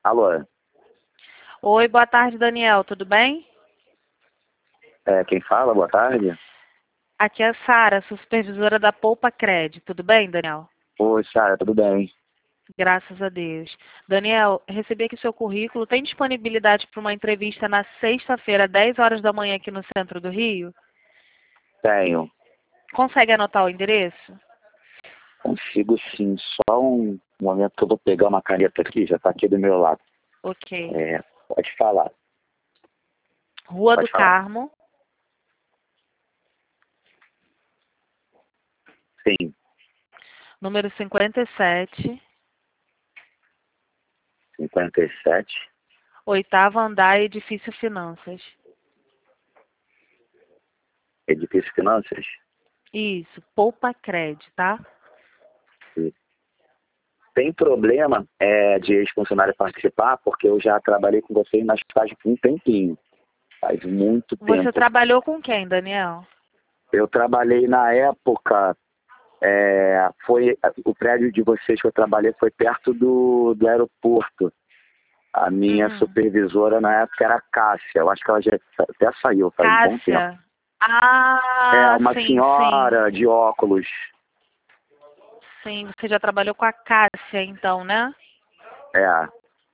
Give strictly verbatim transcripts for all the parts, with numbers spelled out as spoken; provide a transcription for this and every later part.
Alô, Oi, boa tarde, Daniel. Tudo bem? é, quem fala? Boa tarde. Aqui é a Sara, sou supervisora da Poupa Cred. Tudo bem, Daniel? Oi, Sara, tudo bem? Graças a Deus. Daniel, recebi aqui seu currículo. Tem disponibilidade para uma entrevista na sexta-feira, dez horas da manhã, aqui no centro do Rio? Tenho. Consegue anotar o endereço? Consigo sim. Só um momento que eu vou pegar uma caneta aqui, já está aqui do meu lado. Ok. É, pode falar. Rua do Pode falar. Carmo, Sim. número cinquenta e sete, cinquenta e sete. oitavo andar, edifício Finanças. Edifício Finanças. Isso, Poupa Cred, tá? E tem problema é, de ex-funcionário participar, porque eu já trabalhei com vocês nas faz um tempinho. Faz muito Você tempo. trabalhou com quem, Daniel? Eu trabalhei na época. É, foi o prédio de vocês que eu trabalhei foi perto do, do aeroporto. A minha Hum. supervisora na época era a Cássia. Eu acho que ela já até saiu faz um bom tempo. Cássia. É, Ah, uma sim, sim. senhora de óculos. Sim, você já trabalhou com a Cássia, então, né? É,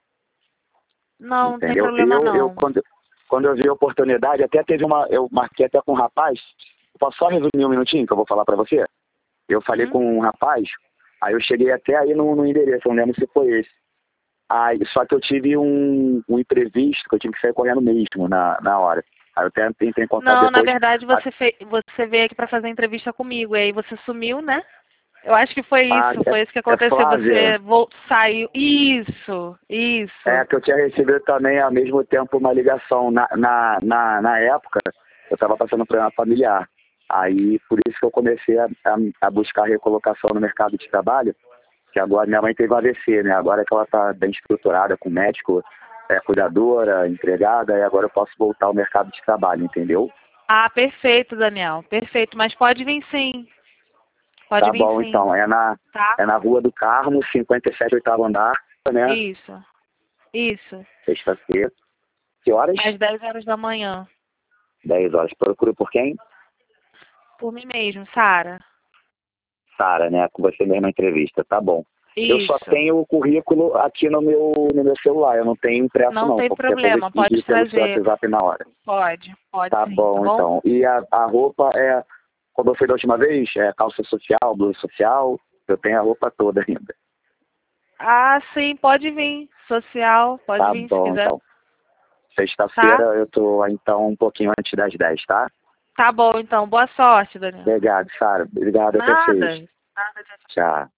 Não, não tem entendeu? problema Eu, eu não. quando, quando eu vi a oportunidade, até teve uma. Eu marquei até com um rapaz. Posso só resumir um minutinho que eu vou falar pra você? Eu falei Hum? com um rapaz, aí eu cheguei até aí no, no endereço, eu não lembro se foi esse. Aí, só que eu tive um, um imprevisto, que eu tive que sair correndo mesmo na, na hora. Aí eu até tentei contar Não, na depois. verdade Ah, você, fe... você veio aqui para fazer entrevista comigo, e aí você sumiu, né? Eu acho que foi ah, isso, é, foi isso que é aconteceu. Flávia. Você vol... saiu. Isso, É isso. que eu tinha recebido também ao mesmo tempo uma ligação. Na, na, na, na época, eu estava passando por uma familiar. Aí, por isso que eu comecei a, a, a buscar recolocação no mercado de trabalho, que agora minha mãe teve um A V C, né? Agora que ela está bem estruturada com médico, é, cuidadora, empregada, e agora eu posso voltar ao mercado de trabalho, entendeu? Ah, perfeito, Daniel. Perfeito, mas pode vir sim. Pode Tá vir bom, sim, então. É na, tá? é na Rua do Carmo, cinquenta e sete, oitavo andar, né? Isso, isso. Sexta-feira. Que horas? Às dez horas da manhã. Dez horas. Procura por quem? Por mim mesmo, Sara. Sara, né? Com você mesma entrevista. Tá bom. Eu só Isso. tenho o currículo aqui no meu, no meu celular. Eu não tenho impresso, Não não. tem Qualquer coisa eu problema, te pode envio pelo seu trazer. WhatsApp na hora. Pode, pode Tá sim, tá bom, bom? então. E a, a roupa é, como eu fui da última vez, é calça social, blusa social. Eu tenho a roupa toda ainda. Ah, sim, pode vir. Social, pode Tá vir se bom, quiser. então. Tá? Sexta-feira eu tô, então, um pouquinho antes das dez, tá? Tá bom, então. Boa sorte, Daniel. Obrigado, Sara. Obrigado a vocês. Nada. Nada de Tchau.